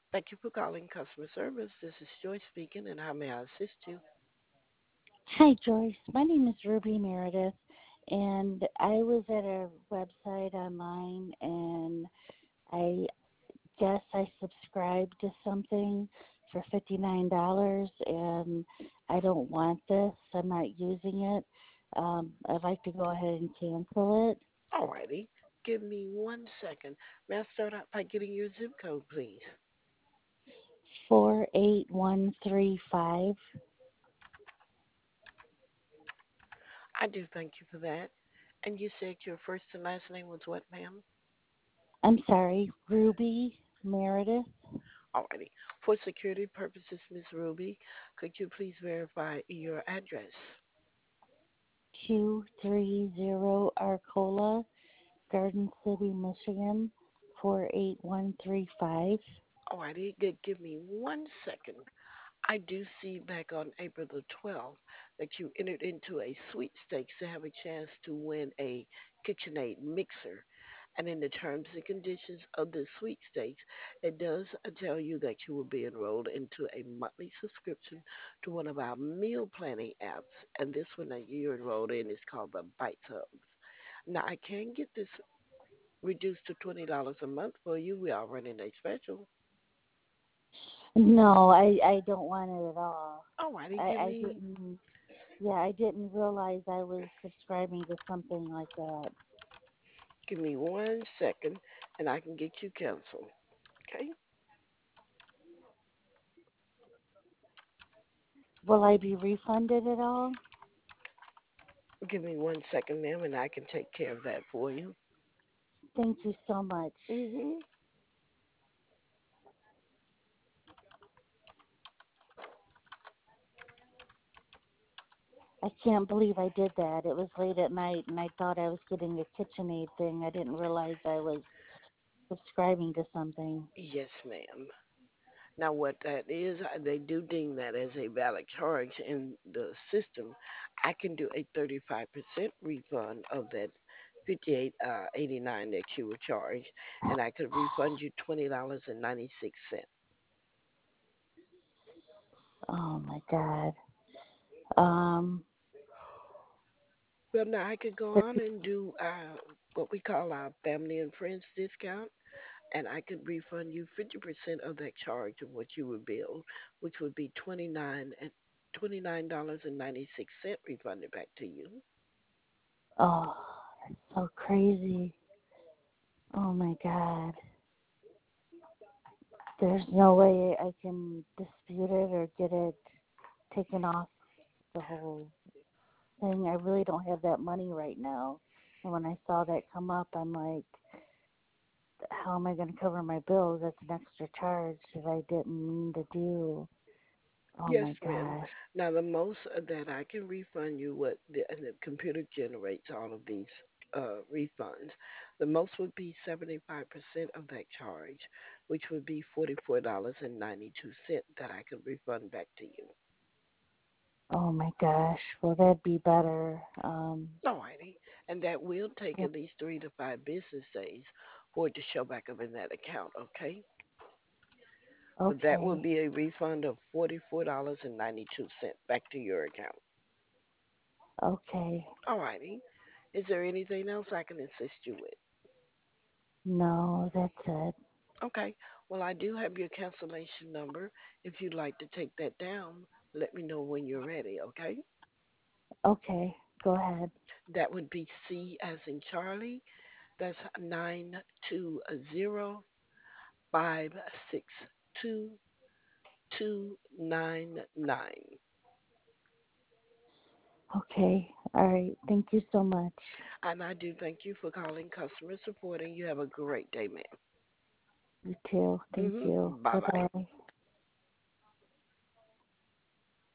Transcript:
Thank you for calling customer service. This is Joyce speaking, and how may I assist you? Hi, Joyce. My name is Ruby Meredith, and I was at a website online, and I guess I subscribed to something for $59, and I don't want this. I'm not using it. I'd like to go ahead and cancel it. Alrighty. Give me 1 second. May I start out by getting your zip code, please? 48135. I do thank you for that. And you said your first and last name was what, ma'am? I'm sorry, Ruby Meredith. Alrighty. For security purposes, Miss Ruby, could you please verify your address? 230 Arcola, Garden City, Michigan, 48135. Alrighty. Give me 1 second. I do see back on April the 12th that you entered into a sweepstakes to have a chance to win a KitchenAid mixer. And in the terms and conditions of the sweepstakes, it does tell you that you will be enrolled into a monthly subscription to one of our meal planning apps. And this one that you're enrolled in is called the Bites Hubs. Now, I can get this reduced to $20 a month for you. We are running a special. No, I don't want it at all. Alrighty, I didn't, yeah, I didn't realize I was subscribing to something like that. give me 1 second, and I can get you canceled. Okay? Will I be refunded at all? Give me 1 second, ma'am, and I can take care of that for you. Thank you so much. Mhm. I can't believe I did that. It was late at night, and I thought I was getting a KitchenAid thing. I didn't realize I was subscribing to something. Yes, ma'am. Now, what that is, they do deem that as a valid charge in the system. I can do a 35% refund of that 58.89 that you were charged, and I could refund you $20.96. Oh my God. Um, Well, now I could go on and do what we call our family and friends discount, and I could refund you 50% of that charge of what you would bill, which would be $29.96 refunded back to you. oh, that's so crazy. Oh my God. There's no way I can dispute it or get it taken off the whole thing. I really don't have that money right now. And when I saw that come up, I'm like, how am I going to cover my bills? That's an extra charge that I didn't mean to do. Oh Yes, my ma'am. gosh. Now the most that I can refund you, what the computer generates all of these refunds. The most would be 75% of that charge, which would be $44.92 that I could refund back to you. Oh my gosh. Well, that'd be better. Alrighty. And that will take Yeah, at least 3 to 5 business days for it to show back up in that account, okay? But that will okay. be a refund of $44.92 back to your account. Okay. Alrighty. Is there anything else I can assist you with? No, that's it. Okay. Well, I do have your cancellation number. If you'd like to take that down, let me know when you're ready, okay? Okay. Go ahead. That would be C as in Charlie. That's 920-562-299. Okay. All right. Thank you so much. And I do thank you for calling customer support, and you have a great day, ma'am. You too. Thank you. Bye Bye bye. bye.